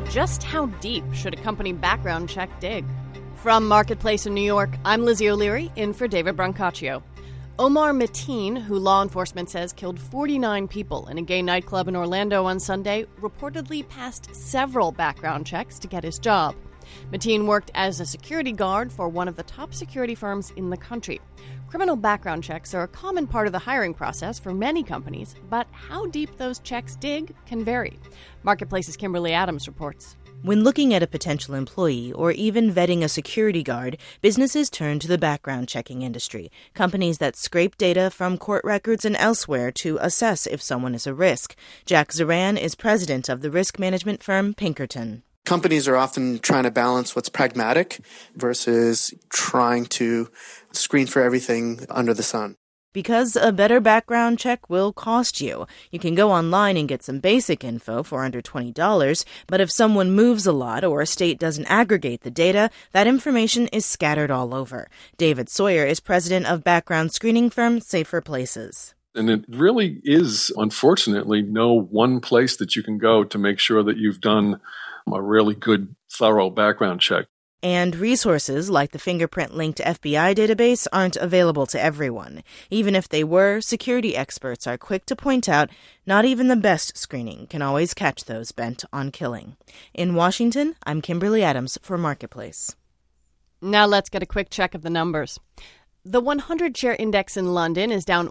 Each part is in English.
Just how deep should a company background check dig? From Marketplace in New York, I'm Lizzie O'Leary, in for David Brancaccio. Omar Mateen, who law enforcement says killed 49 people in a gay nightclub in Orlando on Sunday, reportedly passed several background checks to get his job. Mateen worked as a security guard for one of the top security firms in the country. Criminal background checks are a common part of the hiring process for many companies, but how deep those checks dig can vary. Marketplace's Kimberly Adams reports. When looking at a potential employee or even vetting a security guard, businesses turn to the background checking industry, companies that scrape data from court records and elsewhere to assess if someone is a risk. Jack Zoran is president of the risk management firm Pinkerton. Companies are often trying to balance what's pragmatic versus trying to screen for everything under the sun. Because a better background check will cost you. You can go online and get some basic info for under $20, but if someone moves a lot or a state doesn't aggregate the data, that information is scattered all over. David Sawyer is president of background screening firm Safer Places. And it really is, unfortunately, no one place that you can go to make sure that you've done a really good, thorough background check. And resources like the fingerprint-linked FBI database aren't available to everyone. Even if they were, security experts are quick to point out not even the best screening can always catch those bent on killing. In Washington, I'm Kimberly Adams for Marketplace. Now let's get a quick check of the numbers. The 100-share index in London is down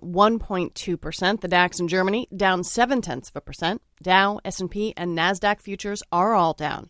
1.2%. The DAX in Germany down 0.7%. Dow, S&P, and NASDAQ futures are all down.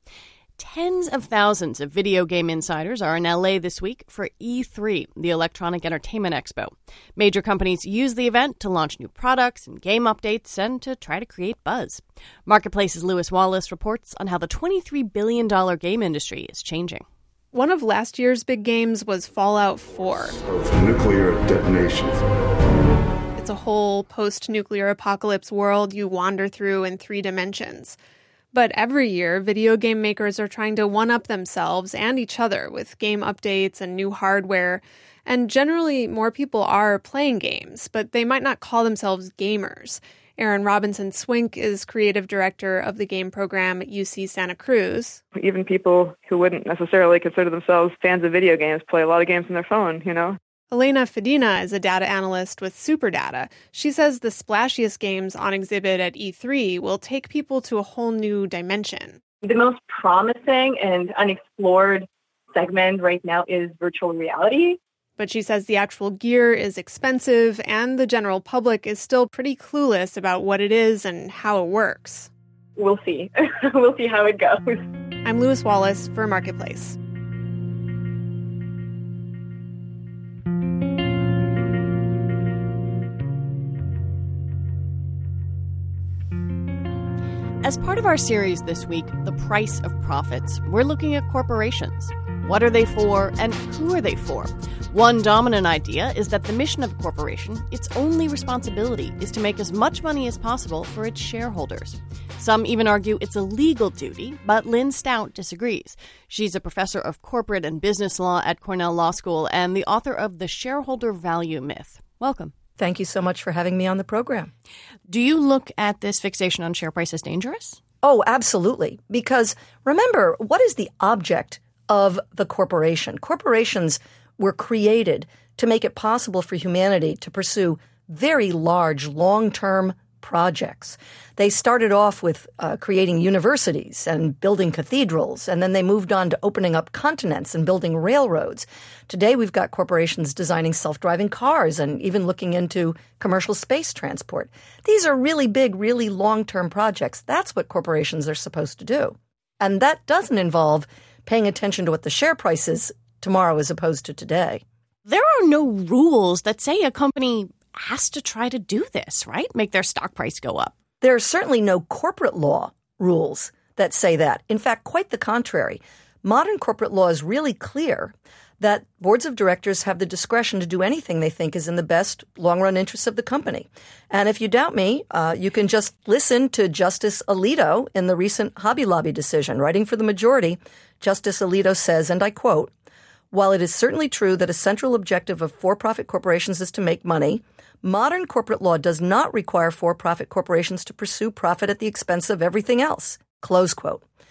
Tens of thousands of video game insiders are in LA this week for E3, the Electronic Entertainment Expo. Major companies use the event to launch new products and game updates and to try to create buzz. Marketplace's Lewis Wallace reports on how the $23 billion game industry is changing. One of last year's big games was Fallout 4. Of nuclear detonation. It's a whole post-nuclear apocalypse world you wander through in 3 dimensions. But every year, video game makers are trying to one-up themselves and each other with game updates and new hardware. And generally, more people are playing games, but they might not call themselves gamers. Aaron Robinson-Swink is creative director of the game program at UC Santa Cruz. Even people who wouldn't necessarily consider themselves fans of video games play a lot of games on their phone, you know? Elena Fedina is a data analyst with Superdata. She says the splashiest games on exhibit at E3 will take people to a whole new dimension. The most promising and unexplored segment right now is virtual reality. But she says the actual gear is expensive and the general public is still pretty clueless about what it is and how it works. We'll see. We'll see how it goes. I'm Lewis Wallace for Marketplace. As part of our series this week, The Price of Profits, we're looking at corporations. What are they for, and who are they for? One dominant idea is that the mission of a corporation, its only responsibility, is to make as much money as possible for its shareholders. Some even argue it's a legal duty, but Lynn Stout disagrees. She's a professor of corporate and business law at Cornell Law School and the author of The Shareholder Value Myth. Welcome. Thank you so much for having me on the program. Do you look at this fixation on share price as dangerous? Oh, absolutely. Because remember, what is the object of the corporation? Corporations were created to make it possible for humanity to pursue very large, long-term projects. They started off with creating universities and building cathedrals, and then they moved on to opening up continents and building railroads. Today, we've got corporations designing self-driving cars and even looking into commercial space transport. These are really big, really long-term projects. That's what corporations are supposed to do. And that doesn't involve paying attention to what the share price is tomorrow as opposed to today. There are no rules that say a company has to try to do this, right? Make their stock price go up. There are certainly no corporate law rules that say that. In fact, quite the contrary. Modern corporate law is really clear that boards of directors have the discretion to do anything they think is in the best long-run interests of the company. And if you doubt me, you can just listen to Justice Alito in the recent Hobby Lobby decision. Writing for the majority, Justice Alito says, and I quote, "While it is certainly true that a central objective of for-profit corporations is to make money, modern corporate law does not require for-profit corporations to pursue profit at the expense of everything else." Close quote.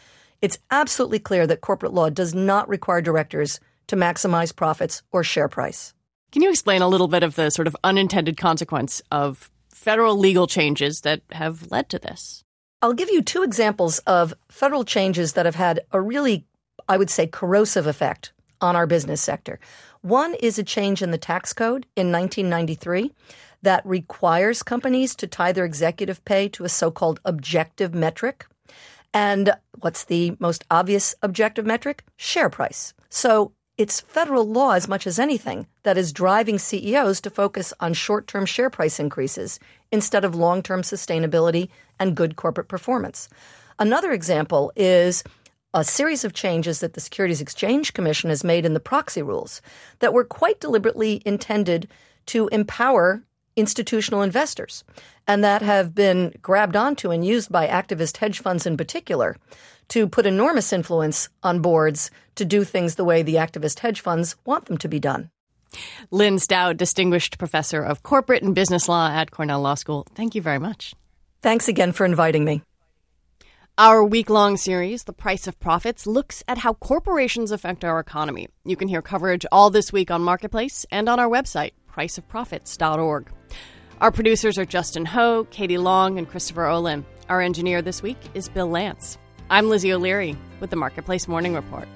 It's absolutely clear that corporate law does not require directors to maximize profits or share price. Can you explain a little bit of the sort of unintended consequence of federal legal changes that have led to this? I'll give you 2 examples of federal changes that have had a really, I would say, corrosive effect on our business sector. One is a change in the tax code in 1993 that requires companies to tie their executive pay to a so-called objective metric. And what's the most obvious objective metric? Share price. So it's federal law as much as anything that is driving CEOs to focus on short-term share price increases instead of long-term sustainability and good corporate performance. Another example is a series of changes that the Securities Exchange Commission has made in the proxy rules that were quite deliberately intended to empower institutional investors and that have been grabbed onto and used by activist hedge funds in particular to put enormous influence on boards to do things the way the activist hedge funds want them to be done. Lynn Stout, Distinguished Professor of Corporate and Business Law at Cornell Law School. Thank you very much. Thanks again for inviting me. Our week-long series, The Price of Profits, looks at how corporations affect our economy. You can hear coverage all this week on Marketplace and on our website, priceofprofits.org. Our producers are Justin Ho, Katie Long, and Christopher Olin. Our engineer this week is Bill Lance. I'm Lizzie O'Leary with the Marketplace Morning Report.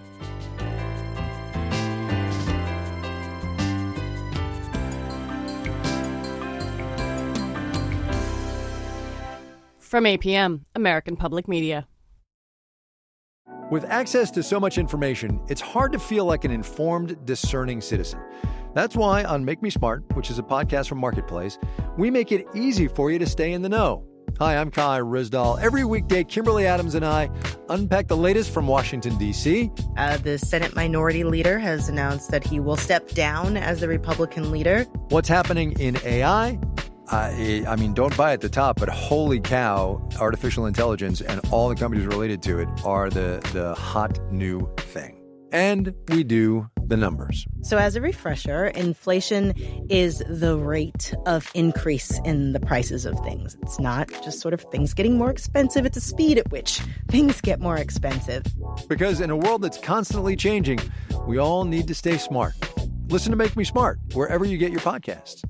From APM, American Public Media. With access to so much information, it's hard to feel like an informed, discerning citizen. That's why on Make Me Smart, which is a podcast from Marketplace, we make it easy for you to stay in the know. Hi, I'm Kai Rizdal. Every weekday, Kimberly Adams and I unpack the latest from Washington, D.C. The Senate Minority Leader has announced that he will step down as the Republican leader. What's happening in AI? I mean, don't buy at the top, but holy cow, artificial intelligence and all the companies related to it are the hot new thing. And we do the numbers. So as a refresher, inflation is the rate of increase in the prices of things. It's not just sort of things getting more expensive. It's a speed at which things get more expensive. Because in a world that's constantly changing, we all need to stay smart. Listen to Make Me Smart wherever you get your podcasts.